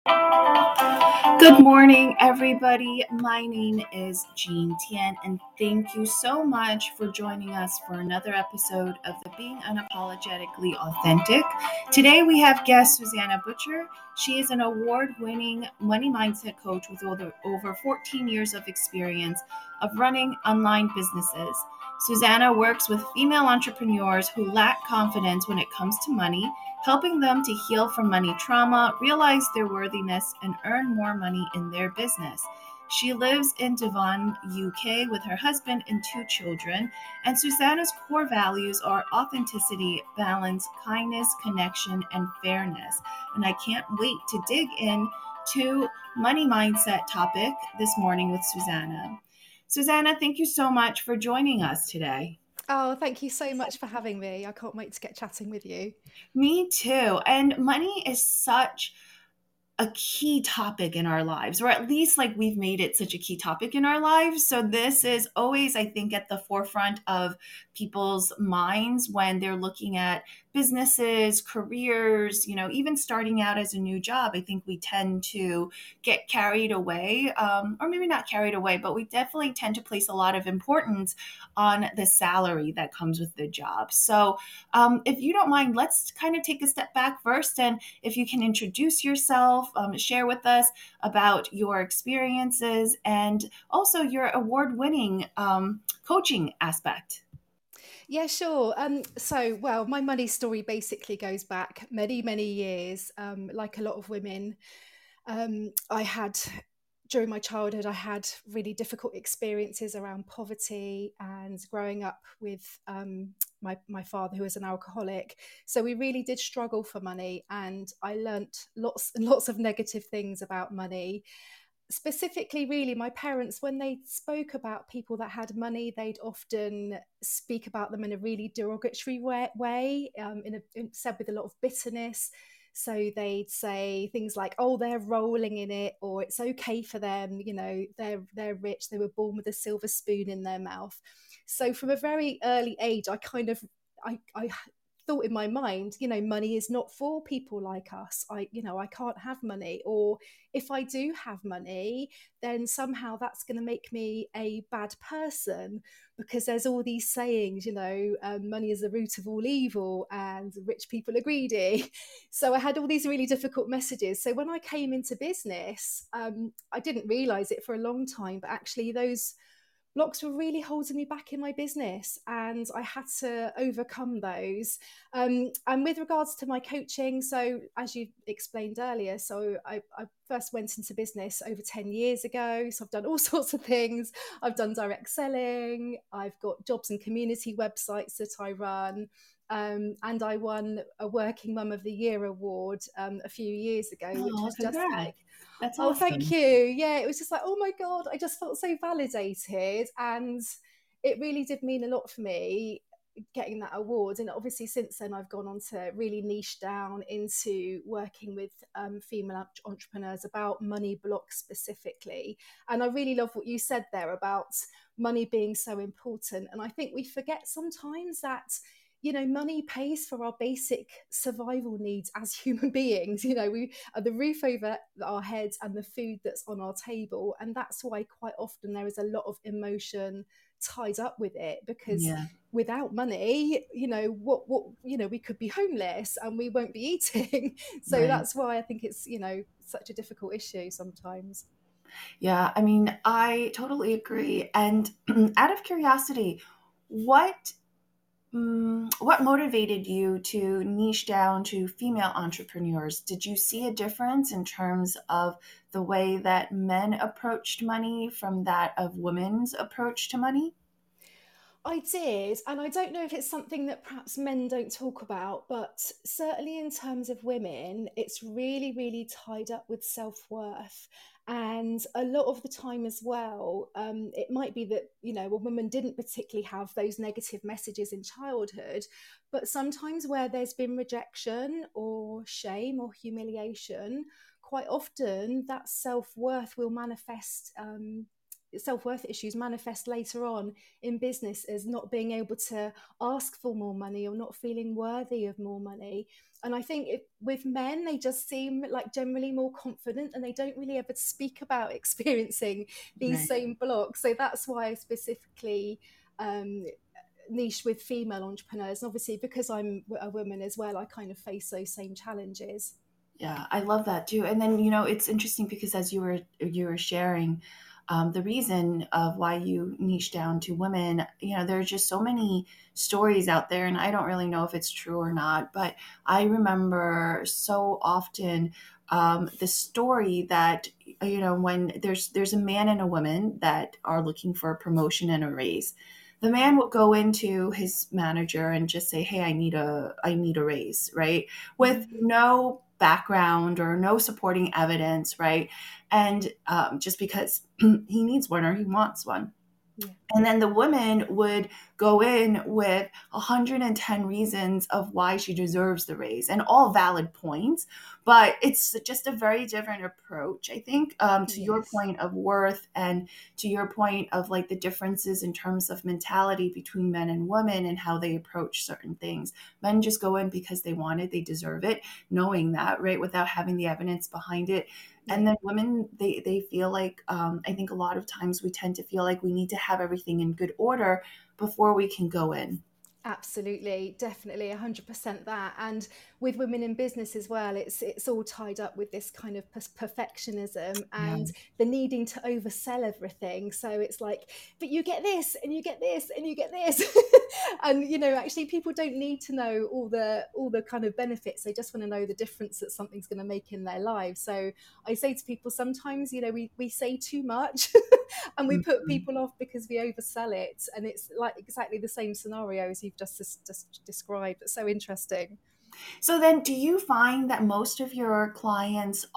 Good morning, everybody. My name is Jean Tian, and thank you so much for joining us for another episode of the Being Unapologetically Authentic. Today, we have guest Susanna Butcher. She is an award-winning money mindset coach with over 14 years of experience of running online businesses. Susanna works with female entrepreneurs who lack confidence when it comes to money, helping them to heal from money trauma, realize their worthiness, and earn more money in their business. She lives in Devon, UK with her husband and two children, and Susanna's core values are authenticity, balance, kindness, connection, and fairness. And I can't wait to dig in to money mindset topic this morning with Susanna. Susanna, thank you so much for joining us today. Oh, thank you so much for having me. I can't wait to get chatting with you. Me too. And money is such a key topic in our lives, or at least like we've made it such a key topic in our lives. So this is always, I think, at the forefront of people's minds when they're looking at businesses, careers, even starting out as a new job. I think we tend to get carried away, or maybe not carried away, but we definitely tend to place a lot of importance on the salary that comes with the job. So if you don't mind, let's kind of take a step back first, and if you can introduce yourself, share with us about your experiences and also your award-winning coaching aspect. Yeah, sure. Well, my money story basically goes back many, many years. Like a lot of women, I had during my childhood, I had really difficult experiences around poverty and growing up with my father, who was an alcoholic. So we really did struggle for money, and I learnt lots and lots of negative things about money. Specifically, really, my parents, when they spoke about people that had money, they'd often speak about them in a really derogatory way, said with a lot of bitterness. So they'd say things like, "Oh, they're rolling in it," or "It's okay for them," they're rich, they were born with a silver spoon in their mouth. So from a very early age, I thought in my mind, money is not for people like us. I can't have money, or if I do have money, then somehow that's going to make me a bad person, because there's all these sayings, money is the root of all evil and rich people are greedy. So I had all these really difficult messages. So when I came into business, I didn't realize it for a long time, but actually those blocks were really holding me back in my business, and I had to overcome those. And with regards to my coaching, so as you explained earlier, so I first went into business over 10 years ago. So I've done all sorts of things. I've done direct selling, I've got jobs and community websites that I run. And I won a Working Mum of the Year award a few years ago, which Oh, was just congrats. like, That's oh, thank awesome. you. Yeah, it was just like, oh my God, I just felt so validated. And it really did mean a lot for me getting that award. And obviously, since then, I've gone on to really niche down into working with female entrepreneurs about money blocks specifically. And I really love what you said there about money being so important. And I think we forget sometimes that money pays for our basic survival needs as human beings. We are the roof over our heads and the food that's on our table. And that's why quite often there is a lot of emotion tied up with it, because Yeah. without money, we could be homeless and we won't be eating. So Right. that's why I think it's, such a difficult issue sometimes. Yeah, I mean, I totally agree. And out of curiosity, what what motivated you to niche down to female entrepreneurs? Did you see a difference in terms of the way that men approached money from that of women's approach to money? I did, and I don't know if it's something that perhaps men don't talk about, but certainly in terms of women, it's really, really tied up with self-worth. And a lot of the time as well, it might be that, a woman didn't particularly have those negative messages in childhood, but sometimes where there's been rejection or shame or humiliation, quite often that self-worth will manifest self-worth issues manifest later on in business as not being able to ask for more money or not feeling worthy of more money. And I think with men, they just seem like generally more confident and they don't really ever speak about experiencing these Right. same blocks. So that's why I specifically niche with female entrepreneurs. And obviously, because I'm a woman as well, I kind of face those same challenges. Yeah, I love that too. And then, it's interesting because as you were sharing, the reason of why you niche down to women, there's just so many stories out there, and I don't really know if it's true or not, but I remember so often the story that, when there's a man and a woman that are looking for a promotion and a raise. The man will go into his manager and just say, "Hey, I need a raise," right? With no background or no supporting evidence, right? And just because he needs one or he wants one. Yeah. And then the woman would go in with 110 reasons of why she deserves the raise and all valid points. But it's just a very different approach, I think, to your Yes. point of worth and to your point of like the differences in terms of mentality between men and women and how they approach certain things. Men just go in because they want it, they deserve it, knowing that, right, without having the evidence behind it. Yeah. And then women, they feel like, I think a lot of times we tend to feel like we need to have everything in good order before we can go in. Absolutely, definitely, 100% that. And with women in business as well, it's all tied up with this kind of perfectionism Yeah, and the needing to oversell everything. So it's like, but you get this, and you get this, and you get this, and actually, people don't need to know all the kind of benefits. They just want to know the difference that something's going to make in their lives. So I say to people sometimes, we say too much, and we put Mhm. people off because we oversell it, and it's like exactly the same scenario as you've just described. It's so interesting. So then, do you find that most of your clients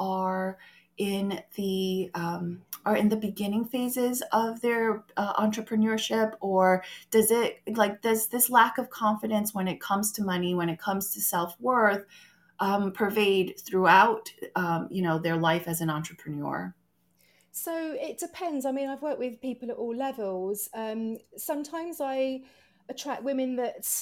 are in the beginning phases of their entrepreneurship, or does this lack of confidence when it comes to money, when it comes to self worth, pervade throughout their life as an entrepreneur? So it depends. I mean, I've worked with people at all levels. Sometimes I attract women that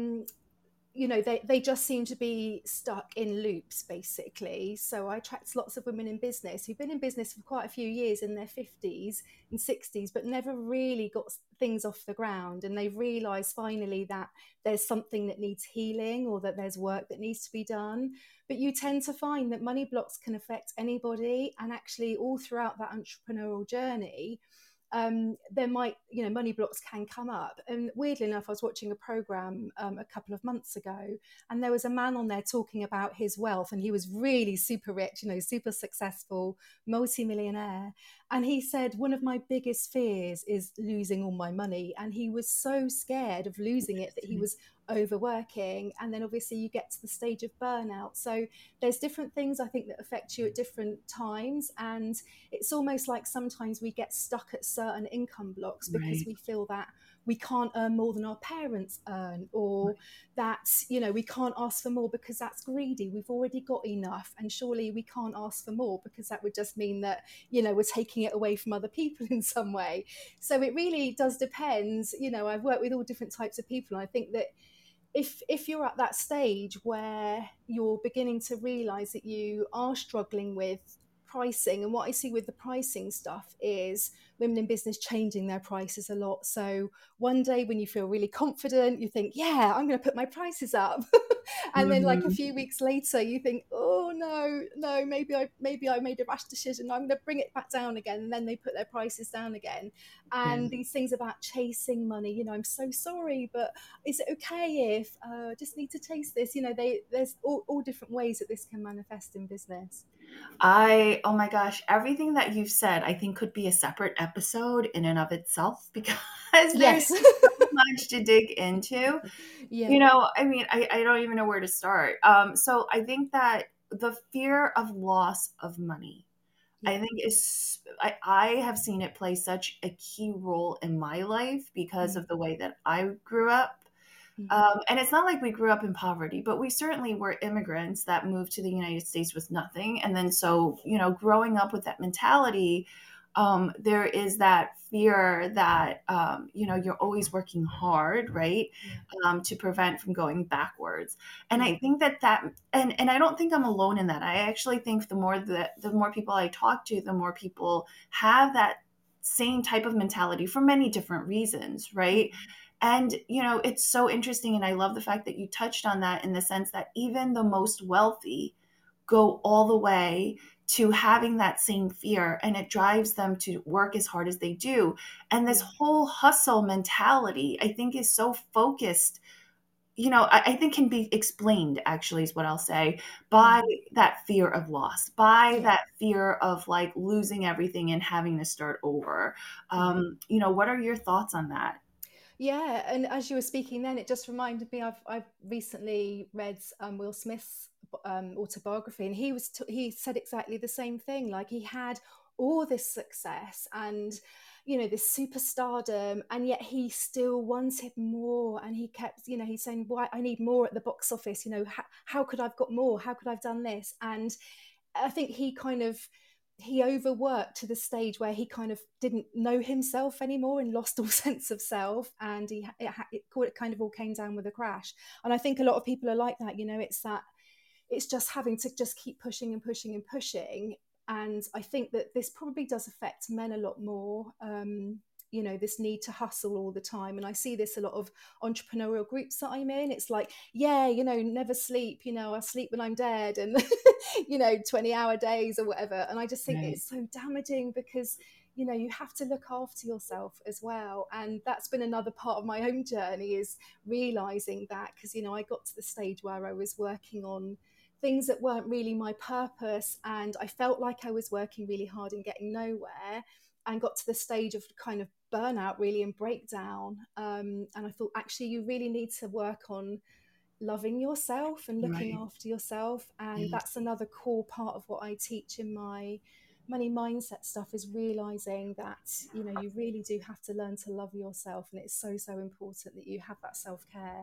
they just seem to be stuck in loops, basically. So I attract lots of women in business who've been in business for quite a few years, in their 50s and 60s, but never really got things off the ground, and they've realized finally that there's something that needs healing or that there's work that needs to be done. But you tend to find that money blocks can affect anybody, and actually all throughout that entrepreneurial journey, there might, money blocks can come up. And weirdly enough, I was watching a program a couple of months ago, and there was a man on there talking about his wealth, and he was really super rich, super successful, multi-millionaire. And he said, one of my biggest fears is losing all my money. And he was so scared of losing it that he was overworking. And then obviously you get to the stage of burnout. So there's different things, I think, that affect you at different times. And it's almost like sometimes we get stuck at certain income blocks because Right. we feel that we can't earn more than our parents earn, or that we can't ask for more because that's greedy, we've already got enough, and surely we can't ask for more because that would just mean that we're taking it away from other people in some way. So it really does depend. I've worked with all different types of people, and I think that if you're at that stage where you're beginning to realize that you are struggling with pricing, and what I see with the pricing stuff is women in business changing their prices a lot. So one day when you feel really confident, you think, yeah, I'm going to put my prices up. And then like a Mhm. few weeks later you think, oh no, maybe I made a rash decision, I'm going to bring it back down again. And then they put their prices down again. Yeah. And these things about chasing money, I'm so sorry, but is it okay if I just need to chase this? There's all different ways that this can manifest in business. Oh my gosh, everything that you've said, I think could be a separate episode in and of itself because there's Yes. so much to dig into. Yeah. I mean, I don't even know where to start. So I think that the fear of loss of money, I Yeah. think I have seen it play such a key role in my life because Mm. of the way that I grew up. Mhm. And it's not like we grew up in poverty, but we certainly were immigrants that moved to the United States with nothing. And then, so, growing up with that mentality, there is that fear that, you're always working hard, right? Yeah. To prevent from going backwards. And Yeah. I think and I don't think I'm alone in that. I actually think the more people I talk to, the more people have that same type of mentality for many different reasons, right? And, it's so interesting. And I love the fact that you touched on that, in the sense that even the most wealthy go all the way to having that same fear, and it drives them to work as hard as they do. And this Yeah. whole hustle mentality, I think, is so focused, I think can be explained, actually, is what I'll say, by Mm. that fear of loss, by Yeah. that fear of like losing everything and having to start over. Yeah. What are your thoughts on that? Yeah, and as you were speaking then, it just reminded me. I've recently read Will Smith's autobiography, and he said exactly the same thing. Like, he had all this success and this superstardom, and yet he still wanted more, and he kept he's saying, "Why, I need more at the box office? How could I've got more? How could I've done this?" And I think he overworked to the stage where he kind of didn't know himself anymore and lost all sense of self, and it kind of all came down with a crash. And I think a lot of people are like that. It's just having to just keep pushing and pushing and pushing. And I think that this probably does affect men a lot more. This need to hustle all the time. And I see this a lot of entrepreneurial groups that I'm in. It's like, yeah, never sleep, I sleep when I'm dead, and 20-hour days or whatever. And I just think Right. it's so damaging, because you have to look after yourself as well. And that's been another part of my own journey, is realizing that, because I got to the stage where I was working on things that weren't really my purpose, and I felt like I was working really hard and getting nowhere, and got to the stage of kind of burnout, really, and breakdown. And I thought, actually, you really need to work on loving yourself and looking Right. after yourself. And Yes. that's another core part of what I teach in my money mindset stuff, is realizing that you really do have to learn to love yourself, and it's so, so important that you have that self-care.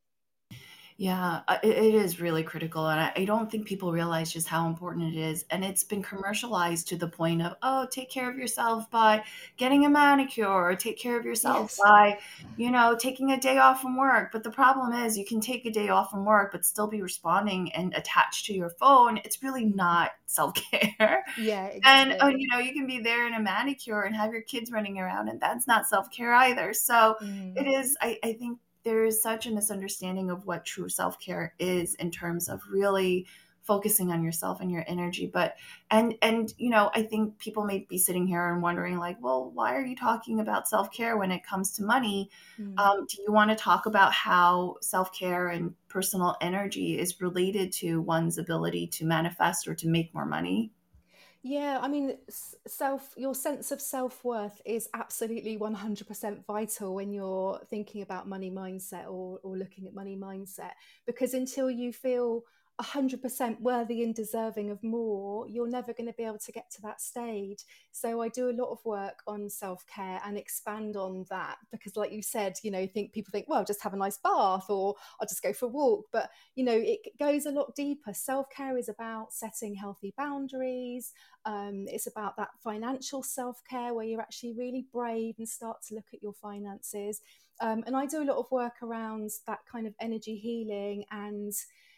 Yeah, it is really critical, and I don't think people realize just how important it is. And it's been commercialized to the point of, oh, take care of yourself by getting a manicure, or take care of yourself Yes. by, taking a day off from work. But the problem is, you can take a day off from work, but still be responding and attached to your phone. It's really Mm. not self-care. Yeah, And, exactly. you can be there in a manicure and have your kids running around, and that's not self-care either. So it Mm. is, I think there is such a misunderstanding of what true self-care is, in terms of really focusing on yourself and your energy. But and I think people may be sitting here and wondering, like, well, why are you talking about self-care when it comes to money? Mm. Do you want to talk about how self-care and personal energy is related to one's ability to manifest or to make more money? Yeah, I mean, your sense of self-worth is absolutely 100% vital when you're thinking about money mindset, or looking at money mindset, because until you feel 100% worthy and deserving of more, you're never going to be able to get to that stage. So I do a lot of work on self-care and expand on that, because like you said, people think, well, just have a nice bath, or I'll just go for a walk. But it goes a lot deeper. Self-care is about setting healthy boundaries. It's about that financial self-care, where you're actually really brave and start to look at your finances. And I do a lot of work around that kind of energy healing, and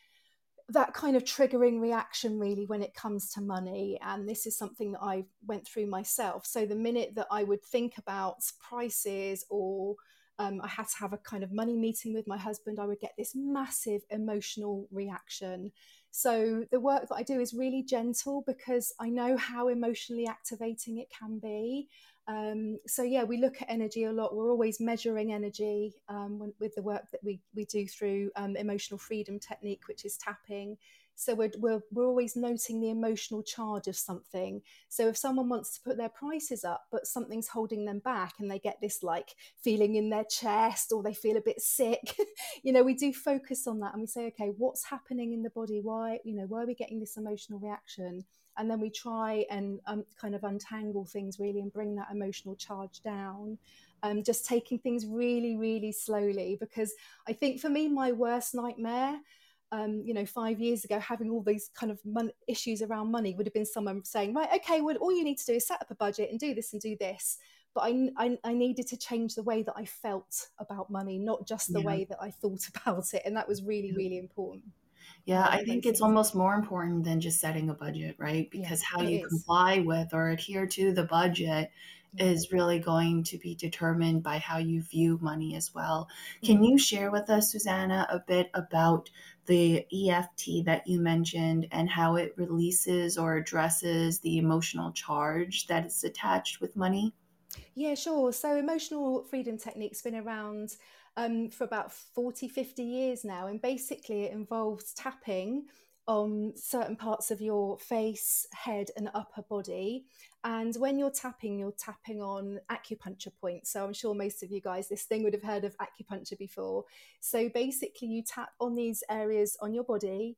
that kind of triggering reaction, really, when it comes to money. And this is something that I went through myself. So the minute that I would think about prices, or I had to have a kind of money meeting with my husband, I would get this massive emotional reaction. So the work that I do is really gentle, because I know how emotionally activating it can be. So yeah, we look at energy a lot. We're always measuring energy, with the work that we do through emotional freedom technique, which is tapping. So we're always noting the emotional charge of something. So if someone wants to put their prices up, but something's holding them back, and they get this like feeling in their chest, or they feel a bit sick, we do focus on that, and we say, okay, what's happening in the body? Why are we getting this emotional reaction? And then we try and kind of untangle things, really, and bring that emotional charge down. Just taking things really, really slowly, because I think for me, my worst nightmare 5 years ago, having all these kind of issues around money would have been someone saying, right, okay, well, all you need to do is set up a budget and do this and do this. But I needed to change the way that I felt about money, not just the Yeah. way that I thought about it. And that was really, really important. Yeah, I All think those it's things. almost more important than just setting a budget, right? Yeah, Because how it you is. comply with or adhere to the budget Yeah. is really going to be determined by how you view money as well. Can Mm. you share with us, Susanna, a bit about the EFT that you mentioned and how it releases or addresses the emotional charge that is attached with money? Yeah, sure. So emotional freedom technique's been around for about 40, 50 years now. And basically it involves tapping on certain parts of your face, head and upper body. And when you're tapping on acupuncture points. So I'm sure most of you guys listening would have heard of acupuncture before. So basically you tap on these areas on your body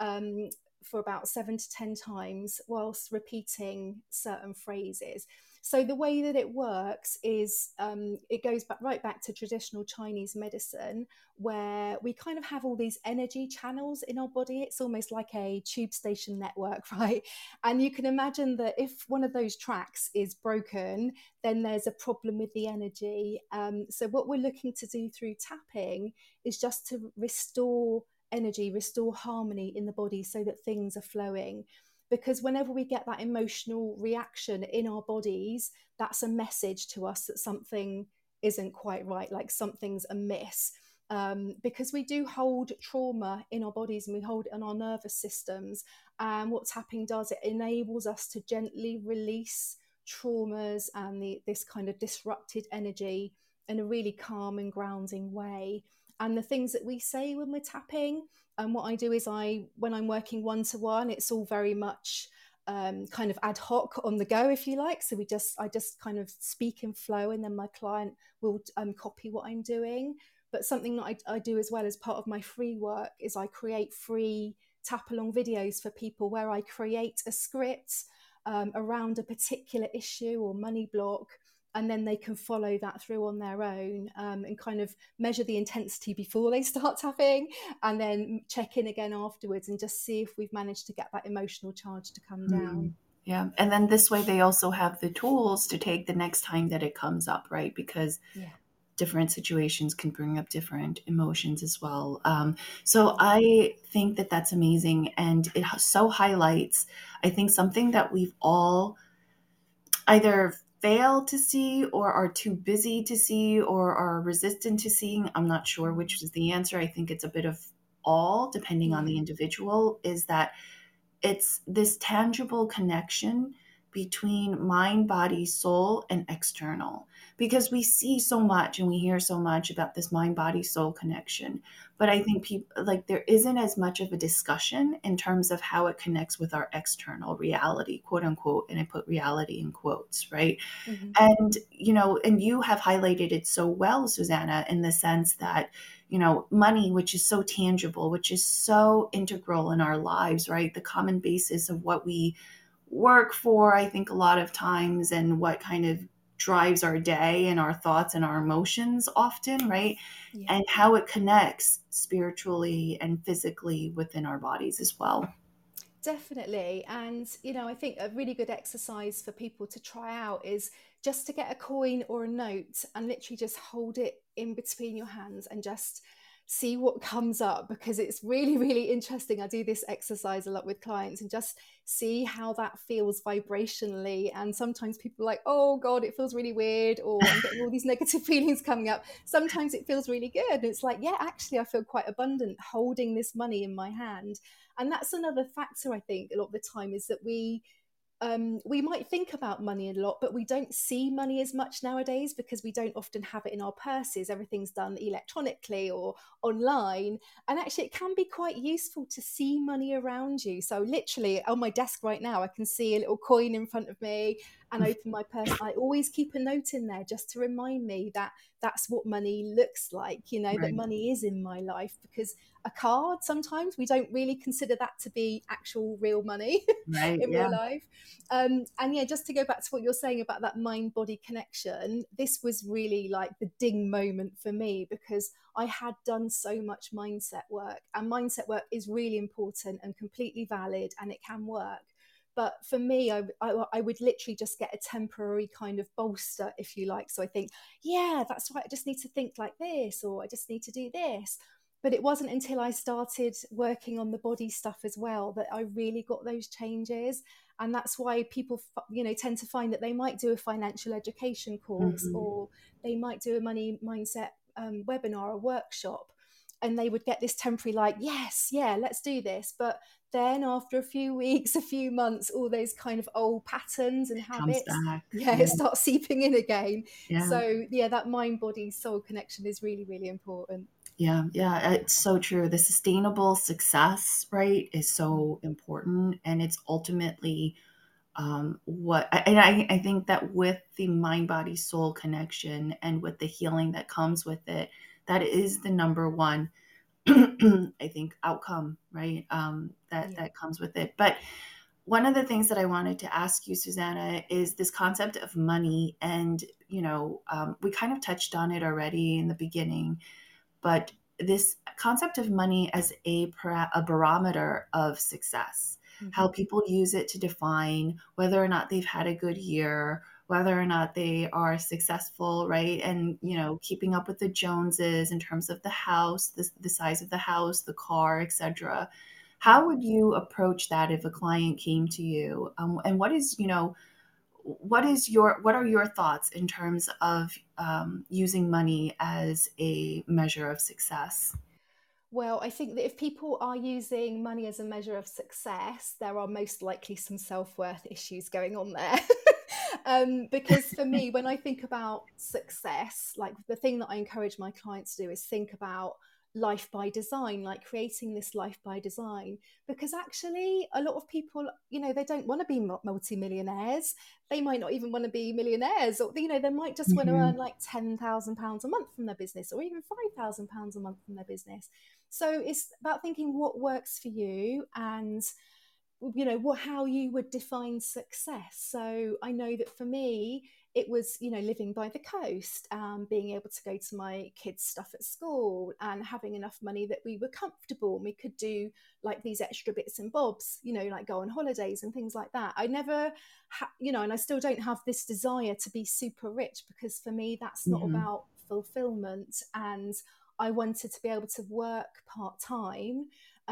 for about 7 to 10 times whilst repeating certain phrases. So the way that it works is it goes right back to traditional Chinese medicine, where we kind of have all these energy channels in our body. It's almost like a tube station network, right? And you can imagine that if one of those tracks is broken, then there's a problem with the energy. So what we're looking to do through tapping is just to restore energy, restore harmony in the body so that things are flowing. Because whenever we get that emotional reaction in our bodies, that's a message to us that something isn't quite right, like something's amiss. Because we do hold trauma in our bodies and we hold it in our nervous systems. And what tapping does, it enables us to gently release traumas and this kind of disrupted energy in a really calm and grounding way. And the things that we say when we're tapping, and what I do is when I'm working one-to-one, it's all very much kind of ad hoc on the go, if you like. So I just kind of speak in flow, and then my client will copy what I'm doing. But something that I do as well as part of my free work is I create free tap along videos for people where I create a script around a particular issue or money block, and then they can follow that through on their own and kind of measure the intensity before they start tapping, and then check in again afterwards and just see if we've managed to get that emotional charge to come down. Yeah. And then this way they also have the tools to take the next time that it comes up, right? Because Yeah. different situations can bring up different emotions as well. So I think that that's amazing. And it so highlights, I think, something that we've all either fail to see or are too busy to see or are resistant to seeing. I'm not sure which is the answer. I think it's a bit of all, depending on Yeah. the individual, is that it's this tangible connection between mind, body, soul, and external. Because we see so much and we hear so much about this mind, body, soul connection. But I think people like there isn't as much of a discussion in terms of how it connects with our external reality, quote unquote. And I put reality in quotes, right? Mm-hmm. And, and you have highlighted it so well, Susanna, in the sense that, money, which is so tangible, which is so integral in our lives, right? The common basis of what we work for, I think, a lot of times, and what kind of drives our day and our thoughts and our emotions often, right? Yeah. And how it connects spiritually and physically within our bodies as well. Definitely. And, I think a really good exercise for people to try out is just to get a coin or a note and literally just hold it in between your hands and just see what comes up, because it's really, really interesting. I do this exercise a lot with clients and just see how that feels vibrationally. And sometimes people are like, oh God, it feels really weird, or I'm getting all these negative feelings coming up. Sometimes it feels really good. And it's like, yeah, actually, I feel quite abundant holding this money in my hand. And that's another factor, I think, a lot of the time, is that we might think about money a lot, but we don't see money as much nowadays because we don't often have it in our purses. Everything's done electronically or online. And actually, it can be quite useful to see money around you. So literally on my desk right now, I can see a little coin in front of me. and open my purse, I always keep a note in there just to remind me that that's what money looks like, that Right. money is in my life. Because a card, sometimes we don't really consider that to be actual real money Right. in Yeah. real life. And yeah, just to go back to what you're saying about that mind body connection, this was really like the ding moment for me, because I had done so much mindset work, and mindset work is really important and completely valid, and it can work. But for me, I would literally just get a temporary kind of bolster, if you like. So I think, yeah, that's right, I just need to think like this, or I just need to do this. But it wasn't until I started working on the body stuff as well that I really got those changes. And that's why people tend to find that they might do a financial education course, Hmm. or they might do a money mindset webinar or workshop, and they would get this temporary like, yes, yeah, let's do this. But then after a few weeks, a few months, all those kind of old patterns and Comes habits, back. yeah, Yeah. it starts seeping in again. Yeah. So yeah, that mind body soul connection is really, really important. Yeah, yeah, it's so true. The sustainable success, right, is so important, and it's ultimately I think that with the mind body soul connection and with the healing that comes with it, that is the number one, I think, outcome, right? Yeah. That comes with it. But one of the things that I wanted to ask you, Susanna, is this concept of money, and we kind of touched on it already in the beginning, but this concept of money as a barometer of success, how Mm-hmm. people use it to define whether or not they've had a good year, whether or not they are successful, right? And, keeping up with the Joneses in terms of the house, the size of the house, the car, etc. How would you approach that if a client came to you? And what are your thoughts in terms of using money as a measure of success? Well, I think that if people are using money as a measure of success, there are most likely some self worth issues going on there. Because for me, when I think about success, like the thing that I encourage my clients to do is think about life by design, like creating this life by design. Because actually, a lot of people, they don't want to be multimillionaires. They might not even want to be millionaires, or they might just want to Hmm. earn like £10,000 a month from their business, or even £5,000 a month from their business. So it's about thinking what works for you, and how you would define success. So I know that for me, it was living by the coast, being able to go to my kids' stuff at school, and having enough money that we were comfortable and we could do like these extra bits and bobs, like go on holidays and things like that. I never and I still don't have this desire to be super rich, because for me that's not Hmm. about fulfillment. And I wanted to be able to work part time,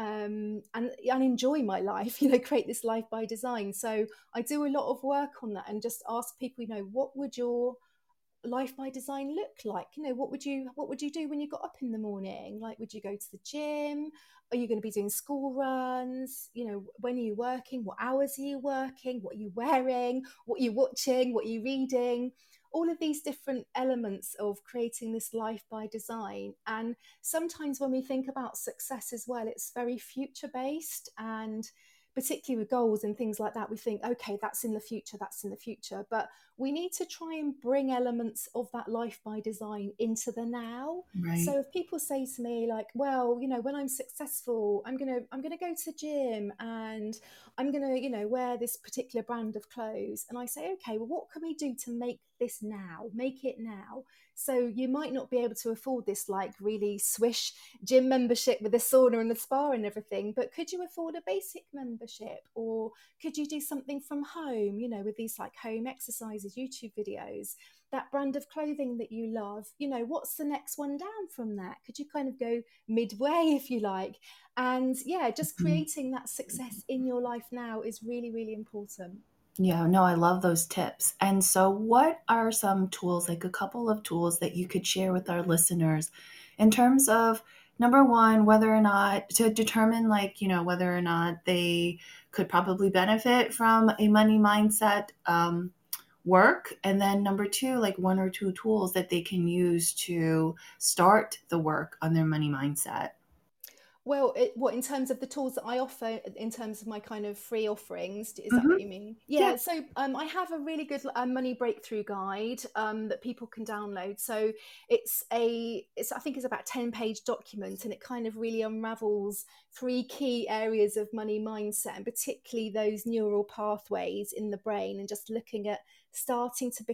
and enjoy my life, create this life by design. So I do a lot of work on that, and just ask people, what would your life by design look like? What would you do when you got up in the morning? Like, would you go to the gym? Are you going to be doing school runs? When are you working? What hours are you working? What are you wearing? What are you watching? What are you reading? All of these different elements of creating this life by design. And sometimes when we think about success as well, it's very future based, and particularly with goals and things like that, we think, okay, that's in the future, that's in the future. But we need to try and bring elements of that life by design into the now. Right. So if people say to me like, well, when I'm successful, I'm gonna go to the gym, and I'm gonna, wear this particular brand of clothes. And I say, okay, well, what can we do to make this now? Make it now. So you might not be able to afford this like really swish gym membership with a sauna and a spa and everything, but could you afford a basic membership? Or could you do something from home, with these like home exercises, YouTube videos, that brand of clothing that you love? What's the next one down from that? Could you kind of go midway, if you like? And yeah, just Mhm. creating that success in your life now is really, really important. Yeah, no, I love those tips. And so, what are some tools, like a couple of tools that you could share with our listeners in terms of number one, whether or not to determine, like, whether or not they could probably benefit from a money mindset work? And then number two, like one or two tools that they can use to start the work on their money mindset. Well, what in terms of the tools that I offer, in terms of my kind of free offerings, is that what Hmm. you mean? Yeah. Yeah. So I have a really good money breakthrough guide that people can download. So it's I think it's about 10-page document, and it kind of really unravels three key areas of money mindset, and particularly those neural pathways in the brain, and just looking at starting to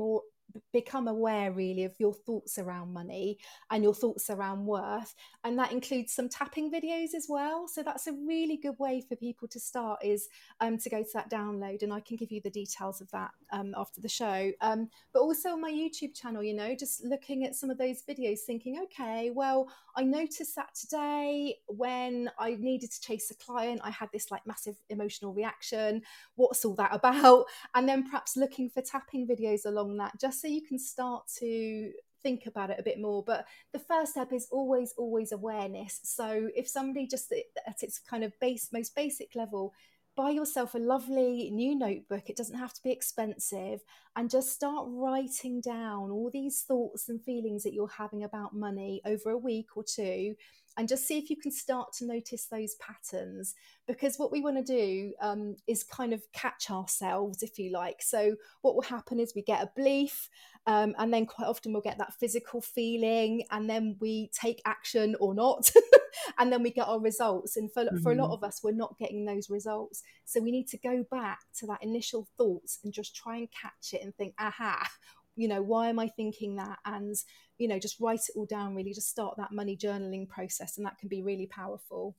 become aware really of your thoughts around money and your thoughts around worth, and that includes some tapping videos as well. So that's a really good way for people to start, is to go to that download, and I can give you the details of that after the show. But also on my YouTube channel, just looking at some of those videos, thinking, okay, well, I noticed that today when I needed to chase a client, I had this like massive emotional reaction. What's all that about? And then perhaps looking for tapping videos along that, just so you can start to think about it a bit more. But the first step is always awareness. So if somebody just at its kind of most basic level, buy yourself a lovely new notebook, it doesn't have to be expensive, and just start writing down all these thoughts and feelings that you're having about money over a week or two, and just see if you can start to notice those patterns. Because what we want to do is kind of catch ourselves, if you like. So what will happen is we get a belief, and then quite often we'll get that physical feeling, and then we take action or not. And then we get our results, and for a lot Hmm. of us, we're not getting those results. So we need to go back to that initial thoughts and just try and catch it and think, aha, why am I thinking that? And just write it all down, really just start that money journaling process, and that can be really powerful.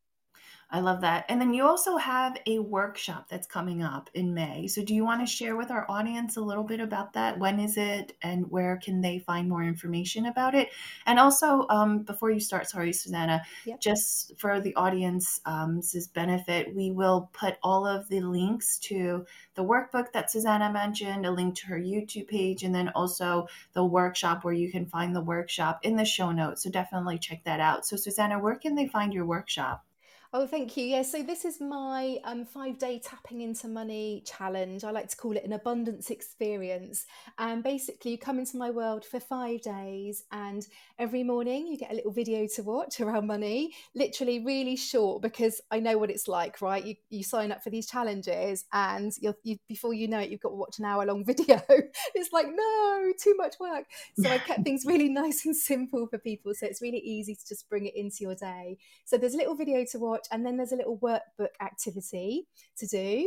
I love that. And then you also have a workshop that's coming up in May. So do you want to share with our audience a little bit about that? When is it and where can they find more information about it? And also, before you start, sorry, Susanna, Yep. just for the audience's benefit, we will put all of the links to the workbook that Susanna mentioned, a link to her YouTube page, and then also the workshop where you can find the workshop in the show notes. So definitely check that out. So Susanna, where can they find your workshop? Oh, thank you. Yeah, so this is my 5-day tapping into money challenge. I like to call it an abundance experience. And basically, you come into my world for 5 days, and every morning you get a little video to watch around money, literally really short, because I know what it's like, right? You sign up for these challenges, and before you know it, you've got to watch an hour-long video. It's like, no, too much work. So I've kept things really nice and simple for people. So it's really easy to just bring it into your day. So there's a little video to watch, and then there's a little workbook activity to do.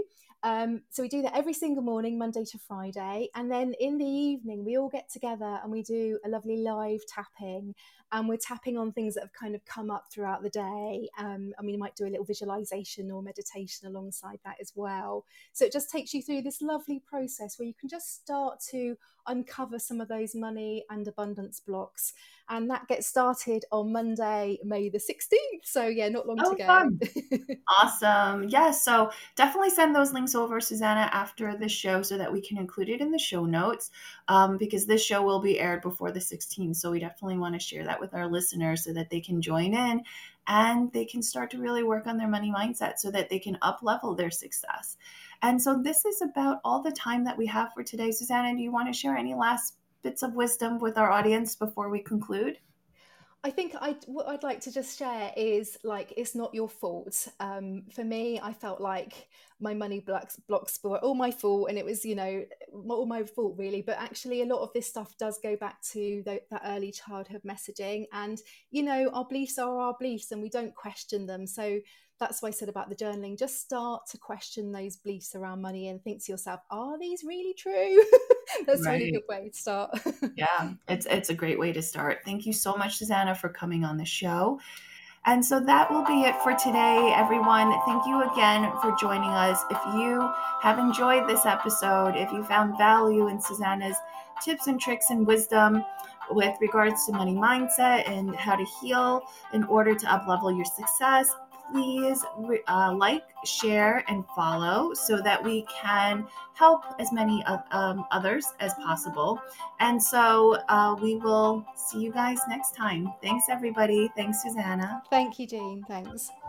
So we do that every single morning, Monday to Friday. And then in the evening, we all get together and we do a lovely live tapping. And we're tapping on things that have kind of come up throughout the day. You might do a little visualization or meditation alongside that as well. So it just takes you through this lovely process where you can just start to uncover some of those money and abundance blocks. And that gets started on Monday, May the 16th. So yeah, not long to Oh, go. fun. Awesome. Yes. So definitely send those links over, Susanna, after the show so that we can include it in the show notes, because this show will be aired before the 16th. So we definitely want to share that with our listeners so that they can join in and they can start to really work on their money mindset so that they can up level their success. And so this is about all the time that we have for today. Susanna, do you want to share any last bits of wisdom with our audience before we conclude? I think what I'd like to just share is, like, it's not your fault. For me, I felt like my money blocks were all my fault, and it was, all my fault really. But actually, a lot of this stuff does go back to that early childhood messaging, and our beliefs are our beliefs, and we don't question them. So that's why I said about the journaling. Just start to question those beliefs around money and think to yourself, are these really true? That's a really Right. good way to start. Yeah, it's a great way to start. Thank you so much, Susanna, for coming on the show. And so that will be it for today, everyone. Thank you again for joining us. If you have enjoyed this episode, if you found value in Susanna's tips and tricks and wisdom with regards to money mindset and how to heal in order to uplevel your success, please like, share, and follow so that we can help as many others as possible. And so we will see you guys next time. Thanks, everybody. Thanks, Susanna. Thank you, Jean. Thanks.